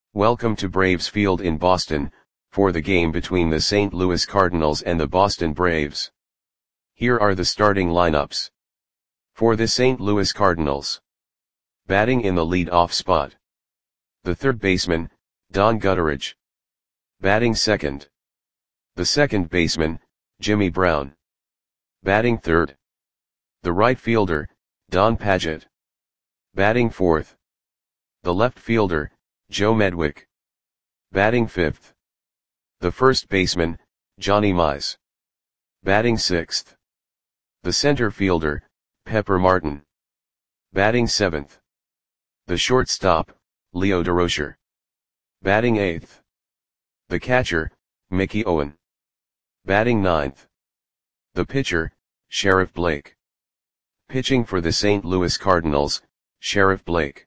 Welcome to Braves Field in Boston, for the game between the St. Louis Cardinals and the Boston Braves. Here are the starting lineups. For the St. Louis Cardinals. Batting in the lead-off spot. The third baseman, Don Gutteridge. Batting second. The second baseman, Jimmy Brown. Batting third. The right fielder, Don Padgett. Batting fourth. The left fielder, Joe Medwick. Batting fifth. The first baseman, Johnny Mize. Batting sixth. The center fielder, Pepper Martin. Batting seventh. The shortstop, Leo Durocher. Batting eighth. The catcher, Mickey Owen. Batting ninth. The pitcher, Sheriff Blake. Pitching for the St. Louis Cardinals, Sheriff Blake.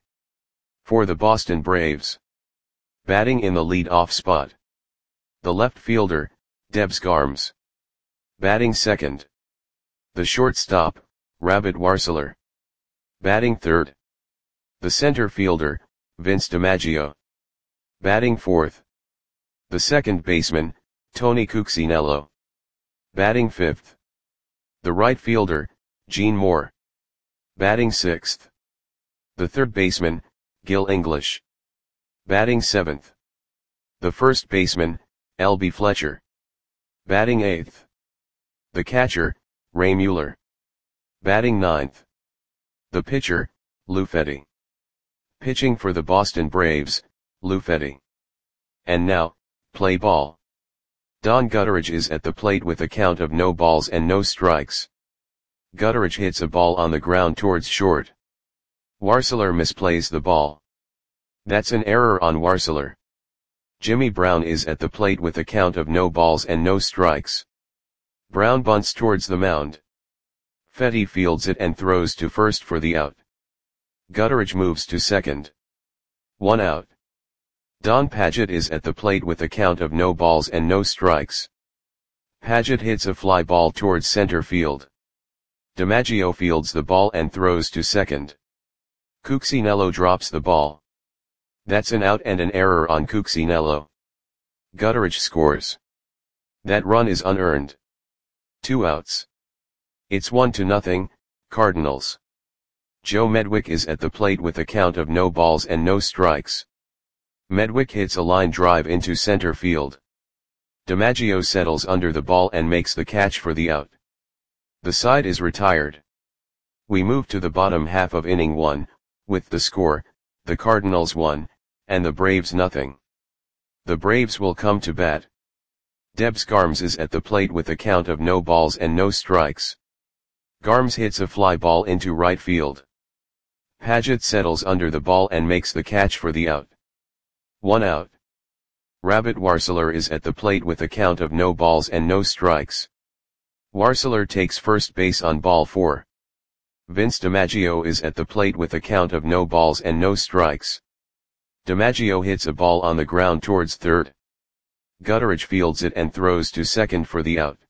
For the Boston Braves. Batting in the lead-off spot. The left fielder, Debs Garms. Batting second. The shortstop, Rabbit Warseler. Batting third. The center fielder, Vince DiMaggio. Batting fourth. The second baseman, Tony Cuccinello. Batting fifth. The right fielder, Gene Moore. Batting sixth. The third baseman, Gil English. Batting seventh. The first baseman, L.B. Fletcher. Batting eighth. The catcher, Ray Mueller. Batting ninth. The pitcher, Lou Fetty. Pitching for the Boston Braves, Lou Fetty. And now, play ball. Don Gutteridge is at the plate with a count of no balls and no strikes. Gutteridge hits a ball on the ground towards short. Warseler misplays the ball. That's an error on Warseler. Jimmy Brown is at the plate with a count of no balls and no strikes. Brown bunts towards the mound. Fetty fields it and throws to first for the out. Gutteridge moves to second. 1 out. Don Padgett is at the plate with a count of no balls and no strikes. Padgett hits a fly ball towards center field. DiMaggio fields the ball and throws to second. Cuccinello drops the ball. That's an out and an error on Cuccinello. Gutteridge scores. That run is unearned. 2 outs. It's 1-0, Cardinals. Joe Medwick is at the plate with a count of no balls and no strikes. Medwick hits a line drive into center field. DiMaggio settles under the ball and makes the catch for the out. The side is retired. We move to the bottom half of inning 1, with the score, the Cardinals 1, and the Braves 0. The Braves will come to bat. Debs Garms is at the plate with a count of no balls and no strikes. Garms hits a fly ball into right field. Padgett settles under the ball and makes the catch for the out. 1 out. Rabbit Warseler is at the plate with a count of no balls and no strikes. Warseler takes first base on ball 4. Vince DiMaggio is at the plate with a count of no balls and no strikes. DiMaggio hits a ball on the ground towards third. Gutteridge fields it and throws to second for the out.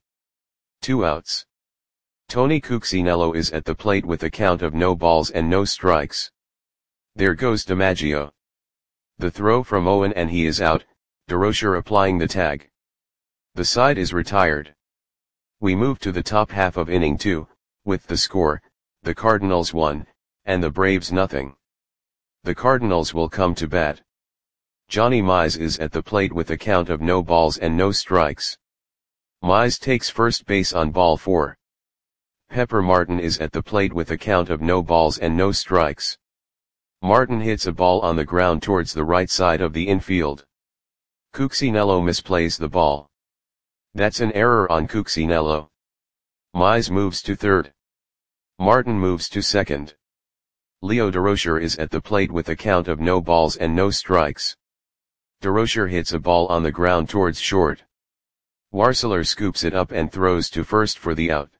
2 outs. Tony Cuccinello is at the plate with a count of no balls and no strikes. There goes DiMaggio. The throw from Owen and he is out, Durocher applying the tag. The side is retired. We move to the top half of inning 2, with the score, the Cardinals 1, and the Braves 0. The Cardinals will come to bat. Johnny Mize is at the plate with a count of no balls and no strikes. Mize takes first base on ball 4. Pepper Martin is at the plate with a count of no balls and no strikes. Martin hits a ball on the ground towards the right side of the infield. Cuccinello misplays the ball. That's an error on Cuccinello. Mize moves to third. Martin moves to second. Leo Durocher is at the plate with a count of no balls and no strikes. Durocher hits a ball on the ground towards short. Warseler scoops it up and throws to first for the out.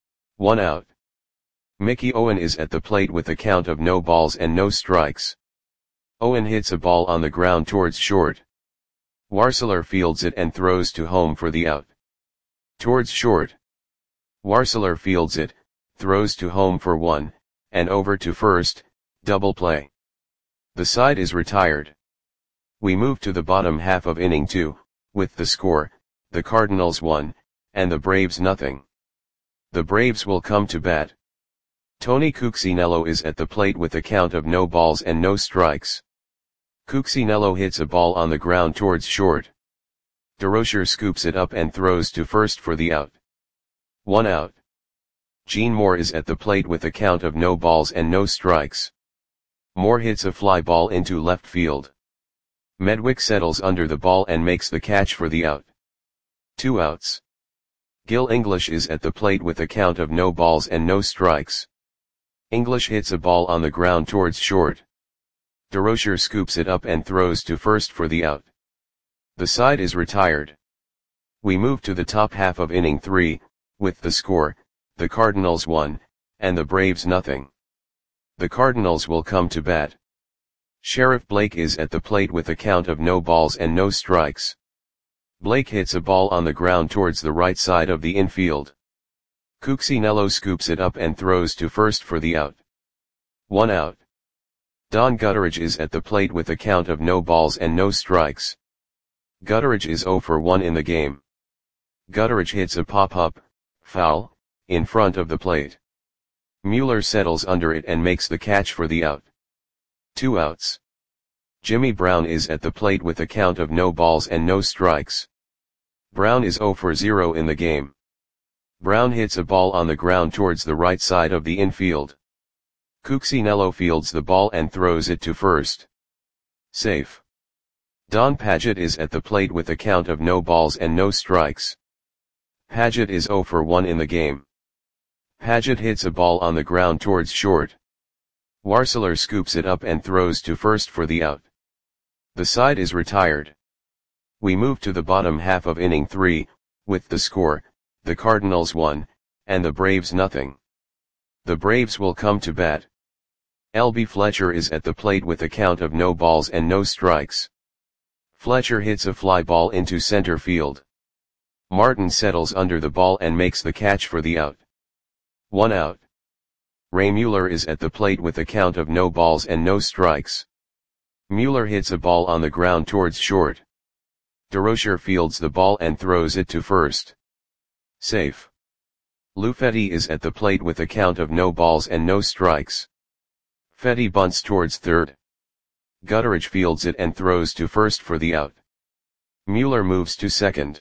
1 out. Mickey Owen is at the plate with a count of no balls and no strikes. Owen hits a ball on the ground towards short. Warseler fields it and throws to home for the out. Towards short. Warseler fields it, throws to home for 1, and over to first, double play. The side is retired. We move to the bottom half of inning 2, with the score, the Cardinals 1, and the Braves nothing. The Braves will come to bat. Tony Cuccinello is at the plate with a count of no balls and no strikes. Cuccinello hits a ball on the ground towards short. DeRocher scoops it up and throws to first for the out. 1 out. Gene Moore is at the plate with a count of no balls and no strikes. Moore hits a fly ball into left field. Medwick settles under the ball and makes the catch for the out. 2 outs. Gil English is at the plate with a count of no balls and no strikes. English hits a ball on the ground towards short. DeRocher scoops it up and throws to first for the out. The side is retired. We move to the top half of inning 3, with the score, the Cardinals 1, and the Braves nothing. The Cardinals will come to bat. Sheriff Blake is at the plate with a count of no balls and no strikes. Blake hits a ball on the ground towards the right side of the infield. Cuccinello scoops it up and throws to first for the out. 1 out. Don Gutteridge is at the plate with a count of no balls and no strikes. Gutteridge is 0 for 1 in the game. Gutteridge hits a pop-up, foul, in front of the plate. Mueller settles under it and makes the catch for the out. 2 outs. Jimmy Brown is at the plate with a count of no balls and no strikes. Brown is 0 for 0 in the game. Brown hits a ball on the ground towards the right side of the infield. Cuccinello fields the ball and throws it to first. Safe. Don Padgett is at the plate with a count of no balls and no strikes. Padgett is 0 for 1 in the game. Padgett hits a ball on the ground towards short. Warseler scoops it up and throws to first for the out. The side is retired. We move to the bottom half of inning 3, with the score, the Cardinals 1, and the Braves nothing. The Braves will come to bat. L.B. Fletcher is at the plate with a count of no balls and no strikes. Fletcher hits a fly ball into center field. Martin settles under the ball and makes the catch for the out. 1 out. Ray Mueller is at the plate with a count of no balls and no strikes. Mueller hits a ball on the ground towards short. DeRocher fields the ball and throws it to first. Safe. Lou Fetty is at the plate with a count of no balls and no strikes. Fetty bunts towards third. Gutteridge fields it and throws to first for the out. Mueller moves to second.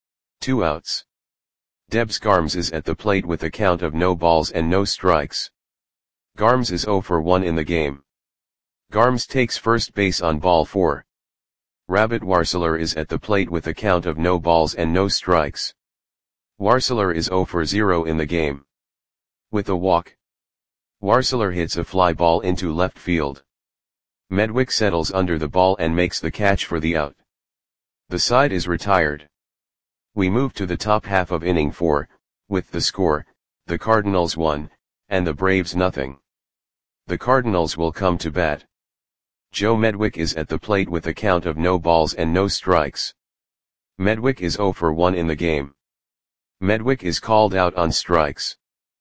2 outs. Debs Garms is at the plate with a count of no balls and no strikes. Garms is 0 for 1 in the game. Garms takes first base on ball 4. Rabbit Warseler is at the plate with a count of no balls and no strikes. Warseler is 0 for 0 in the game. With a walk. Warseler hits a fly ball into left field. Medwick settles under the ball and makes the catch for the out. The side is retired. We move to the top half of inning 4, with the score, the Cardinals 1, and the Braves nothing. The Cardinals will come to bat. Joe Medwick is at the plate with a count of no balls and no strikes. Medwick is 0 for 1 in the game. Medwick is called out on strikes.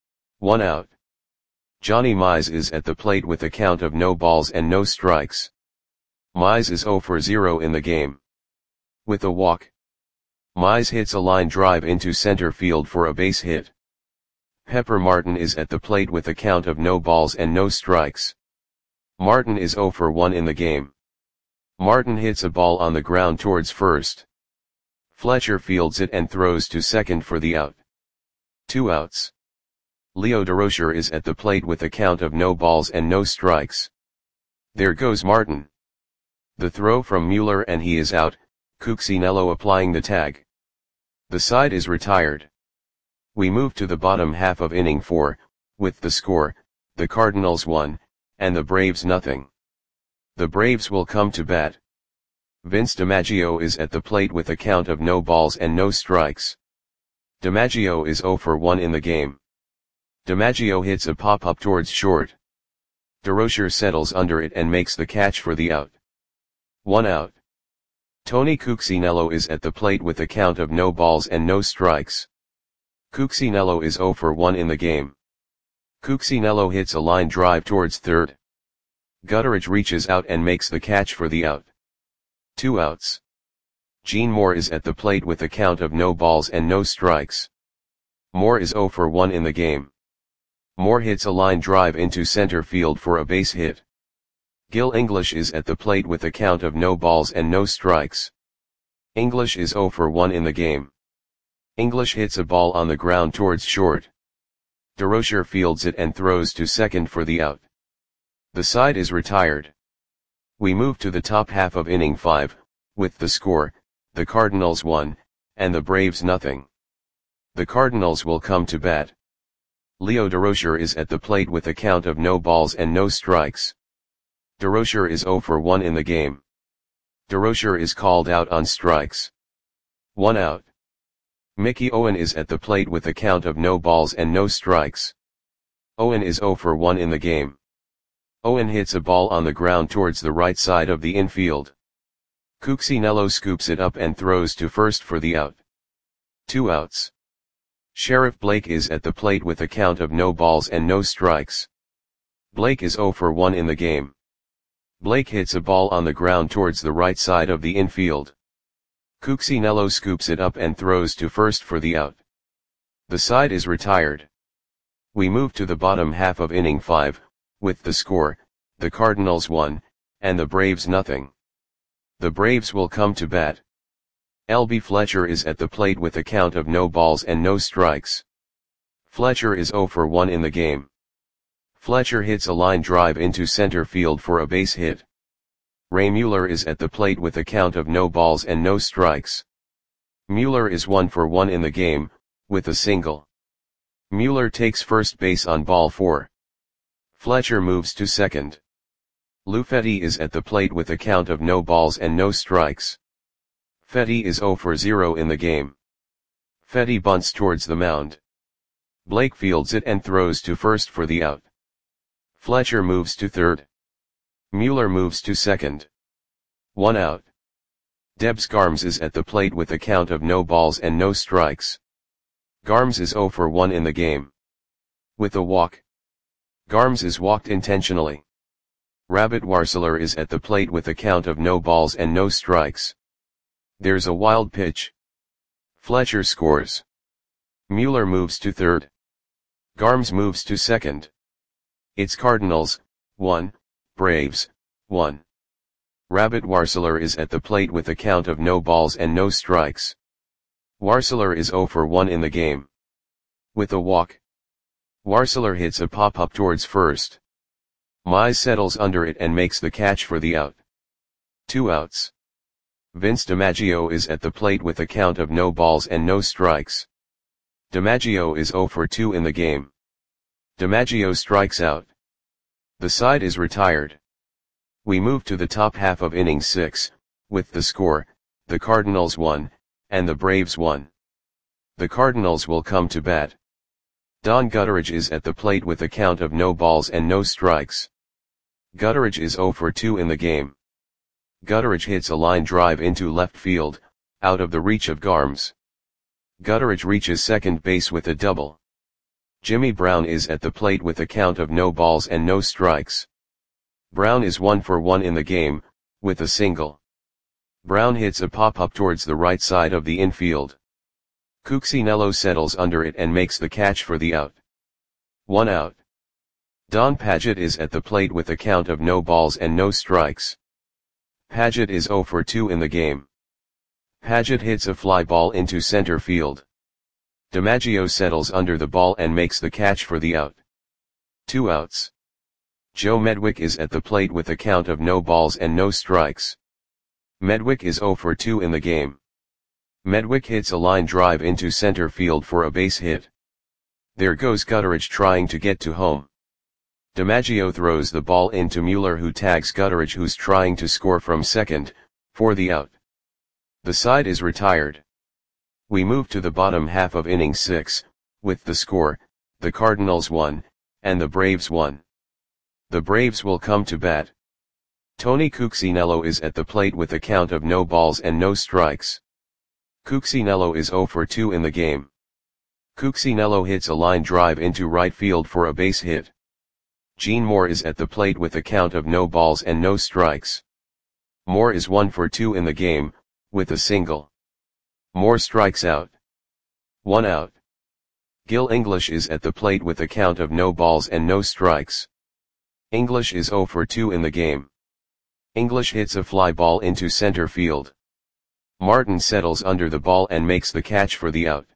1 out. Johnny Mize is at the plate with a count of no balls and no strikes. Mize is 0 for 0 in the game. With a walk. Mize hits a line drive into center field for a base hit. Pepper Martin is at the plate with a count of no balls and no strikes. Martin is 0 for 1 in the game. Martin hits a ball on the ground towards first. Fletcher fields it and throws to second for the out. 2 outs. Leo DeRocher is at the plate with a count of no balls and no strikes. There goes Martin. The throw from Mueller and he is out, Cuccinello applying the tag. The side is retired. We move to the bottom half of inning 4, with the score, the Cardinals 1, and the Braves nothing. The Braves will come to bat. Vince DiMaggio is at the plate with a count of no balls and no strikes. DiMaggio is 0 for 1 in the game. DiMaggio hits a pop-up towards short. DeRocher settles under it and makes the catch for the out. 1 out. Tony Cuccinello is at the plate with a count of no balls and no strikes. Cuccinello is 0 for 1 in the game. Cuccinello hits a line drive towards third. Gutteridge reaches out and makes the catch for the out. 2 outs. Gene Moore is at the plate with a count of no balls and no strikes. Moore is 0 for 1 in the game. Moore hits a line drive into center field for a base hit. Gil English is at the plate with a count of no balls and no strikes. English is 0 for 1 in the game. English hits a ball on the ground towards short. DeRocher fields it and throws to second for the out. The side is retired. We move to the top half of inning 5, with the score, the Cardinals 1, and the Braves nothing. The Cardinals will come to bat. Leo DeRocher is at the plate with a count of no balls and no strikes. DeRocher is 0 for 1 in the game. DeRocher is called out on strikes. 1 out. Mickey Owen is at the plate with a count of no balls and no strikes. Owen is 0 for 1 in the game. Owen hits a ball on the ground towards the right side of the infield. Cuccinello scoops it up and throws to first for the out. 2 outs. Sheriff Blake is at the plate with a count of no balls and no strikes. Blake is 0 for 1 in the game. Blake hits a ball on the ground towards the right side of the infield. Cuccinello scoops it up and throws to first for the out. The side is retired. We move to the bottom half of inning 5, with the score, the Cardinals 1, and the Braves nothing. The Braves will come to bat. L.B. Fletcher is at the plate with a count of no balls and no strikes. Fletcher is 0 for 1 in the game. Fletcher hits a line drive into center field for a base hit. Ray Mueller is at the plate with a count of no balls and no strikes. Mueller is 1 for 1 in the game, with a single. Mueller takes first base on ball 4. Fletcher moves to second. Lou Fetty is at the plate with a count of no balls and no strikes. Fetty is 0 for 0 in the game. Fetty bunts towards the mound. Blake fields it and throws to first for the out. Fletcher moves to third. Mueller moves to second. 1 out. Debs Garms is at the plate with a count of no balls and no strikes. Garms is 0 for 1 in the game. With a walk. Garms is walked intentionally. Rabbit Warseler is at the plate with a count of no balls and no strikes. There's a wild pitch. Fletcher scores. Mueller moves to third. Garms moves to second. It's Cardinals, 1, Braves, 1. Rabbit Warseler is at the plate with a count of no balls and no strikes. Warseler is 0 for 1 in the game. With a walk. Warseler hits a pop-up towards first. Mize settles under it and makes the catch for the out. 2 outs. Vince DiMaggio is at the plate with a count of no balls and no strikes. DiMaggio is 0 for 2 in the game. DiMaggio strikes out. The side is retired. We move to the top half of inning 6, with the score, the Cardinals 1, and the Braves 1. The Cardinals will come to bat. Don Gutteridge is at the plate with a count of no balls and no strikes. Gutteridge is 0 for 2 in the game. Gutteridge hits a line drive into left field, out of the reach of Garms. Gutteridge reaches second base with a double. Jimmy Brown is at the plate with a count of no balls and no strikes. Brown is 1 for 1 in the game, with a single. Brown hits a pop-up towards the right side of the infield. Cuccinello settles under it and makes the catch for the out. 1 out. Don Padgett is at the plate with a count of no balls and no strikes. Padgett is 0 for 2 in the game. Padgett hits a fly ball into center field. DiMaggio settles under the ball and makes the catch for the out. 2 outs. Joe Medwick is at the plate with a count of no balls and no strikes. Medwick is 0 for 2 in the game. Medwick hits a line drive into center field for a base hit. There goes Gutteridge trying to get to home. DiMaggio throws the ball into Mueller, who tags Gutteridge, who's trying to score from second, for the out. The side is retired. We move to the bottom half of inning 6, with the score, the Cardinals 1, and the Braves 1. The Braves will come to bat. Tony Cuccinello is at the plate with a count of no balls and no strikes. Cuccinello is 0 for 2 in the game. Cuccinello hits a line drive into right field for a base hit. Gene Moore is at the plate with a count of no balls and no strikes. Moore is 1 for 2 in the game, with a single. Moore strikes out. 1 out. Gil English is at the plate with a count of no balls and no strikes. English is 0 for 2 in the game. English hits a fly ball into center field. Martin settles under the ball and makes the catch for the out.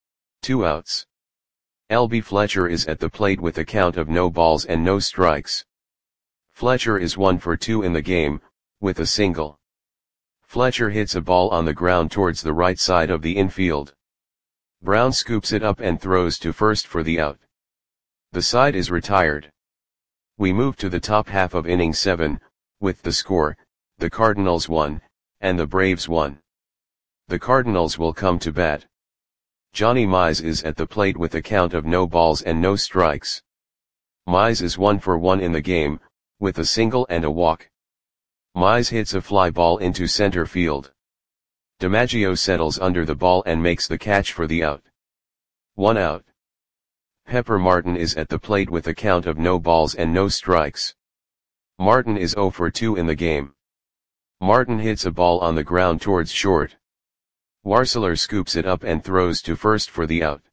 2 outs. L.B. Fletcher is at the plate with a count of no balls and no strikes. Fletcher is 1 for 2 in the game, with a single. Fletcher hits a ball on the ground towards the right side of the infield. Brown scoops it up and throws to first for the out. The side is retired. We move to the top half of inning 7, with the score, the Cardinals 1, and the Braves 1. The Cardinals will come to bat. Johnny Mize is at the plate with a count of no balls and no strikes. Mize is 1 for 1 in the game, with a single and a walk. Mize hits a fly ball into center field. DiMaggio settles under the ball and makes the catch for the out. 1 out. Pepper Martin is at the plate with a count of no balls and no strikes. Martin is 0 for 2 in the game. Martin hits a ball on the ground towards short. Warseler scoops it up and throws to first for the out.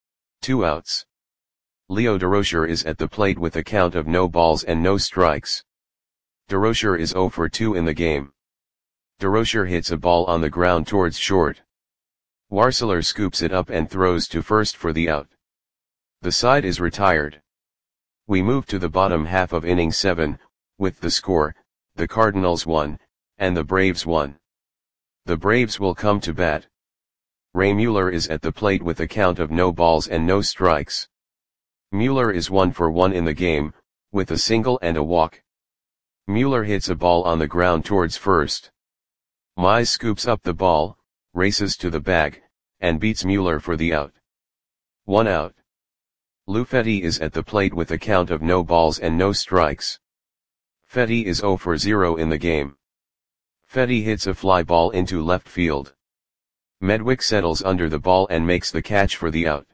2 outs. Leo Durocher is at the plate with a count of no balls and no strikes. Durocher is 0 for 2 in the game. Durocher hits a ball on the ground towards short. Warseler scoops it up and throws to first for the out. The side is retired. We move to the bottom half of inning 7, with the score, the Cardinals 1, and the Braves 1. The Braves will come to bat. Ray Mueller is at the plate with a count of no balls and no strikes. Mueller is 1 for 1 in the game, with a single and a walk. Mueller hits a ball on the ground towards first. Mize scoops up the ball, races to the bag, and beats Mueller for the out. 1 out. Lou Fetty is at the plate with a count of no balls and no strikes. Fetty is 0 for 0 in the game. Fetty hits a fly ball into left field. Medwick settles under the ball and makes the catch for the out.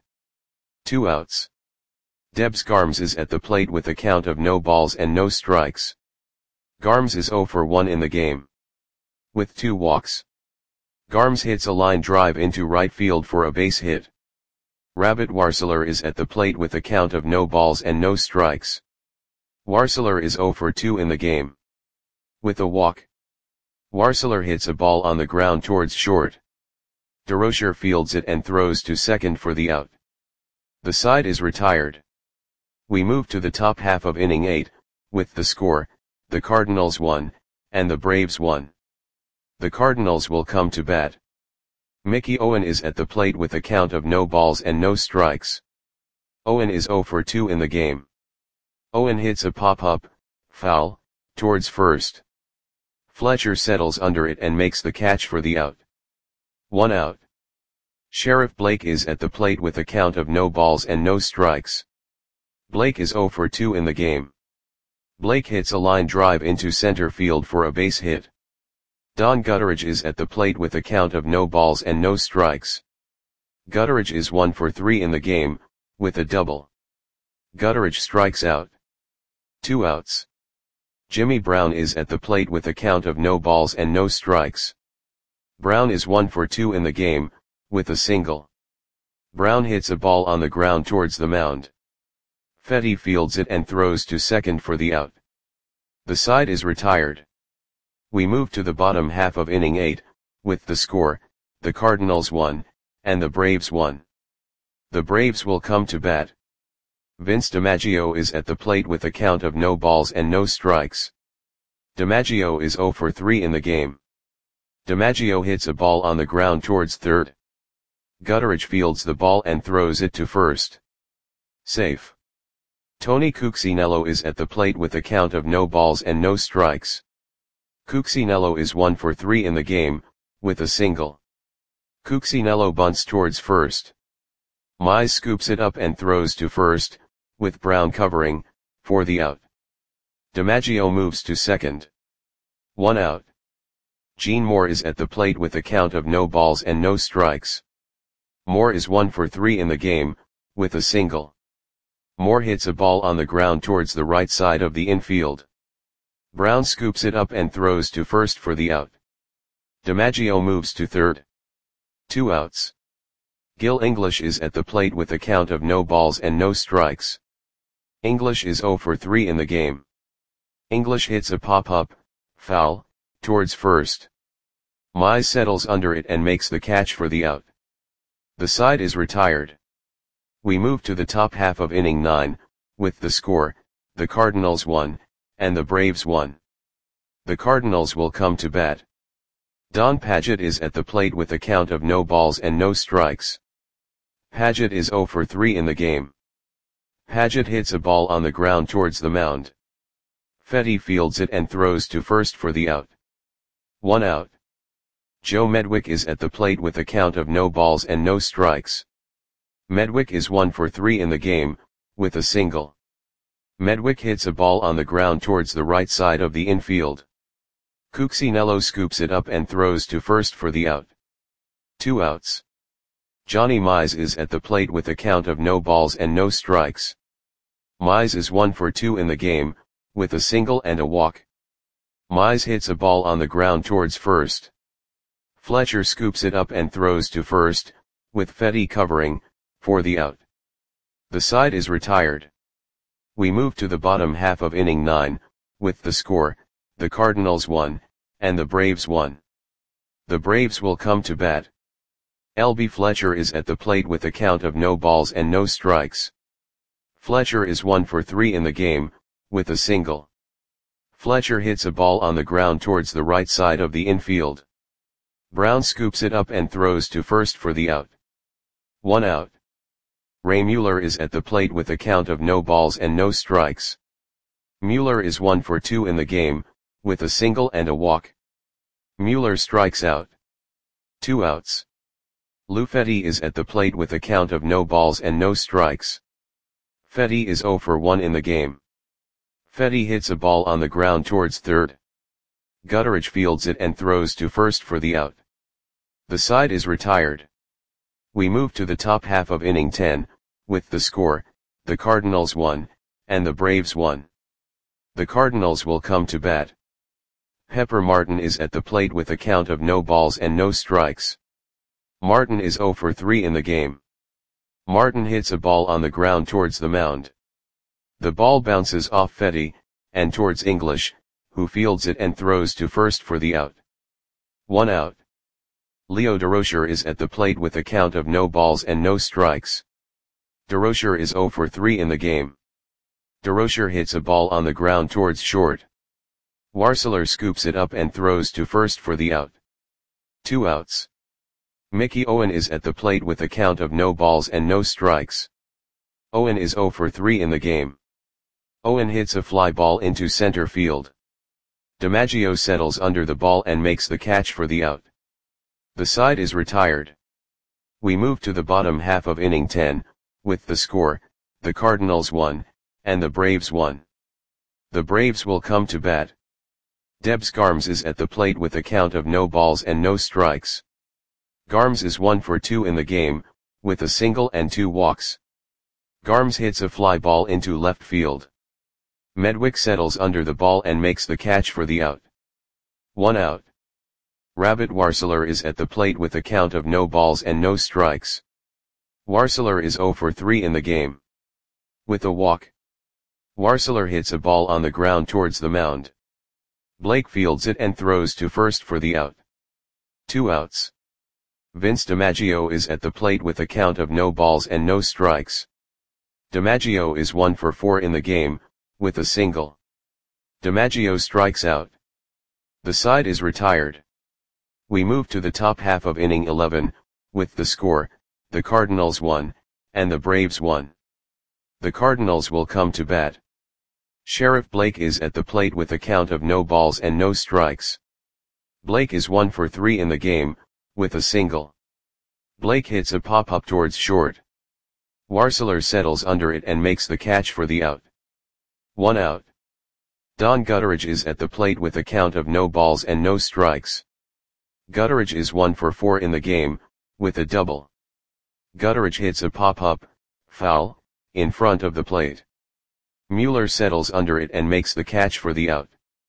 2 outs. Debs Garms is at the plate with a count of no balls and no strikes. Garms is 0 for 1 in the game. With 2 walks. Garms hits a line drive into right field for a base hit. Rabbit Warseler is at the plate with a count of no balls and no strikes. Warseler is 0 for 2 in the game. With a walk. Warseler hits a ball on the ground towards short. Durocher fields it and throws to second for the out. The side is retired. We move to the top half of inning 8, with the score, the Cardinals 1, and the Braves 1. The Cardinals will come to bat. Mickey Owen is at the plate with a count of no balls and no strikes. Owen is 0 for 2 in the game. Owen hits a pop-up, foul, towards first. Fletcher settles under it and makes the catch for the out. 1 out. Sheriff Blake is at the plate with a count of no balls and no strikes. Blake is 0 for 2 in the game. Blake hits a line drive into center field for a base hit. Don Gutteridge is at the plate with a count of no balls and no strikes. Gutteridge is 1 for 3 in the game, with a double. Gutteridge strikes out. 2 outs. Jimmy Brown is at the plate with a count of no balls and no strikes. Brown is 1 for 2 in the game, with a single. Brown hits a ball on the ground towards the mound. Fetty fields it and throws to second for the out. The side is retired. We move to the bottom half of inning 8, with the score, the Cardinals 1, and the Braves 1. The Braves will come to bat. Vince DiMaggio is at the plate with a count of no balls and no strikes. DiMaggio is 0 for 3 in the game. DiMaggio hits a ball on the ground towards third. Gutteridge fields the ball and throws it to first. Safe. Tony Cuccinello is at the plate with a count of no balls and no strikes. Cuccinello is 1 for 3 in the game, with a single. Cuccinello bunts towards first. Mize scoops it up and throws to first, with Brown covering, for the out. DiMaggio moves to second. 1 out. Gene Moore is at the plate with a count of no balls and no strikes. Moore is 1 for 3 in the game, with a single. Moore hits a ball on the ground towards the right side of the infield. Brown scoops it up and throws to first for the out. DiMaggio moves to third. 2 outs. Gil English is at the plate with a count of no balls and no strikes. English is 0 for 3 in the game. English hits a pop-up, foul, towards first. Mize settles under it and makes the catch for the out. The side is retired. We move to the top half of inning 9, with the score, the Cardinals 1, and the Braves 1. The Cardinals will come to bat. Don Padgett is at the plate with a count of no balls and no strikes. Padgett is 0 for 3 in the game. Padgett hits a ball on the ground towards the mound. Fetty fields it and throws to first for the out. 1 out. Joe Medwick is at the plate with a count of no balls and no strikes. Medwick is 1 for 3 in the game, with a single. Medwick hits a ball on the ground towards the right side of the infield. Cuccinello scoops it up and throws to first for the out. 2 outs. Johnny Mize is at the plate with a count of no balls and no strikes. Mize is 1 for 2 in the game, with a single and a walk. Mize hits a ball on the ground towards first. Fletcher scoops it up and throws to first, with Fetty covering, for the out. The side is retired. We move to the bottom half of inning 9, with the score, the Cardinals 1, and the Braves 1. The Braves will come to bat. L.B. Fletcher is at the plate with a count of no balls and no strikes. Fletcher is 1 for 3 in the game, with a single. Fletcher hits a ball on the ground towards the right side of the infield. Brown scoops it up and throws to first for the out. 1 out. Ray Mueller is at the plate with a count of no balls and no strikes. Mueller is 1 for 2 in the game, with a single and a walk. Mueller strikes out. 2 outs. Lou Fetty is at the plate with a count of no balls and no strikes. Fetty is 0 for 1 in the game. Fetty hits a ball on the ground towards third. Gutteridge fields it and throws to first for the out. The side is retired. We move to the top half of inning 10, with the score, the Cardinals 1, and the Braves 1. The Cardinals will come to bat. Pepper Martin is at the plate with a count of no balls and no strikes. Martin is 0 for 3 in the game. Martin hits a ball on the ground towards the mound. The ball bounces off Fetty, and towards English, who fields it and throws to first for the out. 1 out. Leo Durocher is at the plate with a count of no balls and no strikes. Durocher is 0 for 3 in the game. Durocher hits a ball on the ground towards short. Warseler scoops it up and throws to first for the out. 2 outs. Mickey Owen is at the plate with a count of no balls and no strikes. Owen is 0 for 3 in the game. Owen hits a fly ball into center field. DiMaggio settles under the ball and makes the catch for the out. The side is retired. We move to the bottom half of inning 10, with the score, the Cardinals 1, and the Braves 1. The Braves will come to bat. Debs Garms is at the plate with a count of no balls and no strikes. Garms is 1 for 2 in the game, with a single and 2 walks. Garms hits a fly ball into left field. Medwick settles under the ball and makes the catch for the out. 1 out. Rabbit Warseler is at the plate with a count of no balls and no strikes. Warseler is 0 for 3 in the game. With a walk. Warseler hits a ball on the ground towards the mound. Blake fields it and throws to first for the out. 2 outs. Vince DiMaggio is at the plate with a count of no balls and no strikes. DiMaggio is 1 for 4 in the game, with a single. DiMaggio strikes out. The side is retired. We move to the top half of inning 11, with the score, the Cardinals 1, and the Braves 1. The Cardinals will come to bat. Sheriff Blake is at the plate with a count of no balls and no strikes. Blake is 1 for 3 in the game, with a single. Blake hits a pop-up towards short. Warseler settles under it and makes the catch for the out. 1 out. Don Gutteridge is at the plate with a count of no balls and no strikes. Gutteridge is 1 for 4 in the game, with a double. Gutteridge hits a pop-up, foul, in front of the plate. Mueller settles under it and makes the catch for the out.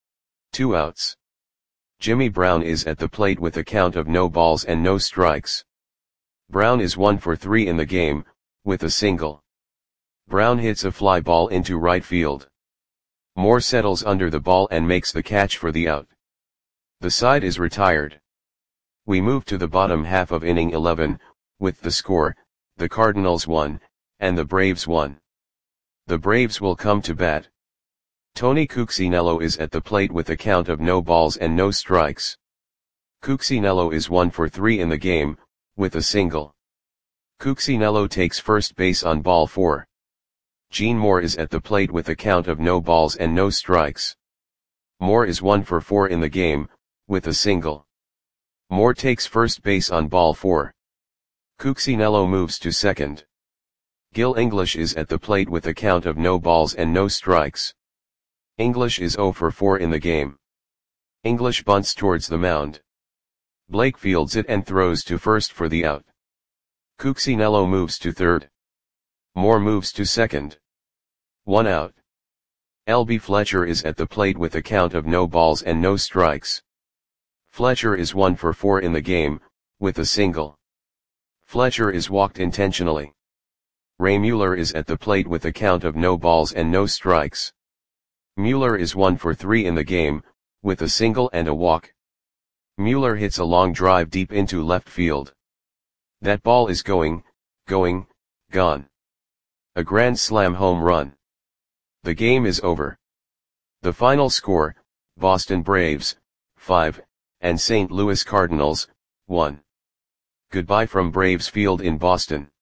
2 outs. Jimmy Brown is at the plate with a count of no balls and no strikes. Brown is 1 for 3 in the game, with a single. Brown hits a fly ball into right field. Moore settles under the ball and makes the catch for the out. The side is retired. We move to the bottom half of inning 11, with the score, the Cardinals 1, and the Braves 1. The Braves will come to bat. Tony Cuccinello is at the plate with a count of no balls and no strikes. Cuccinello is 1 for 3 in the game, with a single. Cuccinello takes first base on ball 4. Gene Moore is at the plate with a count of no balls and no strikes. Moore is 1 for 4 in the game, with a single. Moore takes first base on ball 4. Cuccinello moves to second. Gil English is at the plate with a count of no balls and no strikes. English is 0 for 4 in the game. English bunts towards the mound. Blake fields it and throws to first for the out. Cuccinello moves to third. Moore moves to second. 1 out. L.B. Fletcher is at the plate with a count of no balls and no strikes. Fletcher is 1 for 4 in the game, with a single. Fletcher is walked intentionally. Ray Mueller is at the plate with a count of no balls and no strikes. Mueller is 1 for 3 in the game, with a single and a walk. Mueller hits a long drive deep into left field. That ball is going, gone. A grand slam home run. The game is over. The final score, Boston Braves, 5, and St. Louis Cardinals, 1. Goodbye from Braves Field in Boston.